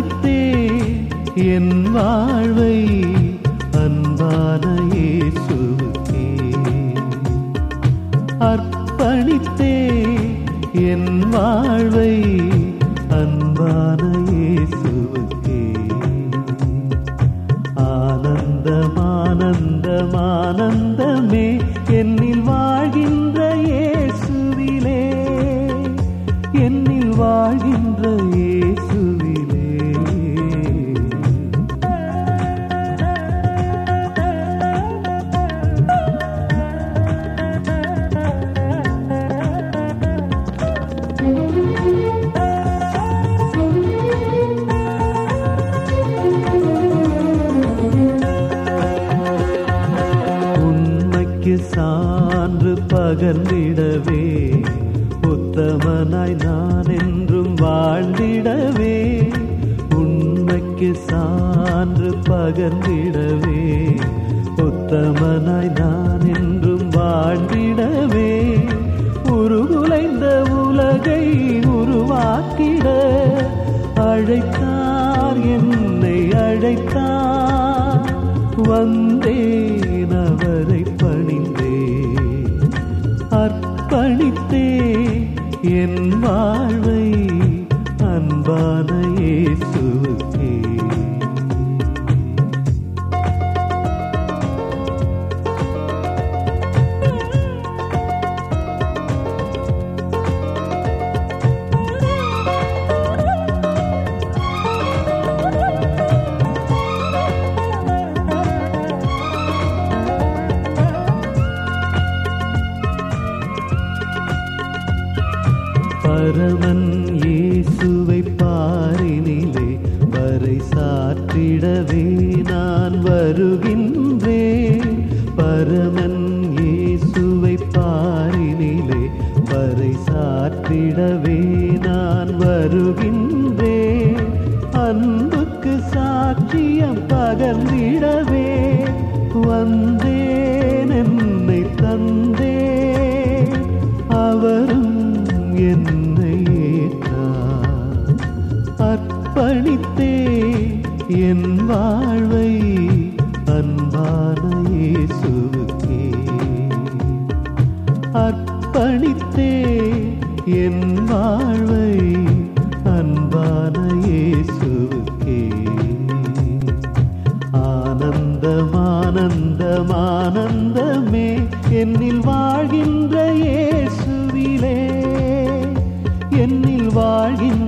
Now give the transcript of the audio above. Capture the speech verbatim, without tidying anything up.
அர்ப்பணித்தே என் வாழ்வை அன்பான இயேசுவுக்கே. அர்ப்பணித்தே என் வாழ்வை அன்பான இயேசுவுக்கே. ஆனந்தம் ஆனந்தம் ஆனந்தமே என்னில் வாழ்கின்ற இயேசுவிலே, என்னில் வாழ்கின்ற இயேசுவிலே. உண்மைக்கு சான்று பகர்ந்திடவே, உத்தமனாய் நான் என்றும் வாழ்ந்திடவே. உண்மைக்கு சான்று பகர்ந்திடவே, உத்தமனாய் நான் என்றும் வாழ்ந்திடவே. உருகுலைந்த உலகை உருவாக்கிட அழைத்தார், என்னை அழைத்தார். வந்தேன் அவரை பணிந்தே, அர்ப்பணித்தே என் வாழ்வை அன்பான இயேசுவுக்கே. பரமன் இயேசுவை பாரினிலே வரை சாற்றிடவே நான் வருகின்றேன். பரமன் இயேசுவை பாரினிலே வரை சாற்றிடவே நான் வருகின்றேன். அன்புக்கு சாட்சியம் பகர்ந்திடவே வந்தேன், என்னை தந்தேன். அவரும் என்னை ஏற்றார். அர்ப்பணித்தே என் வாழ்வை அன்பான இயேசுவுக்கே. அர்ப்பணித்தே என் வாழ்வை அன்பான இயேசுவுக்கே. ஆனந்தம் ஆனந்தம் ஆனந்தமே என்னில் வாழ்கின்ற இயேசுவிலே, என்னில் வாழ்கின்ற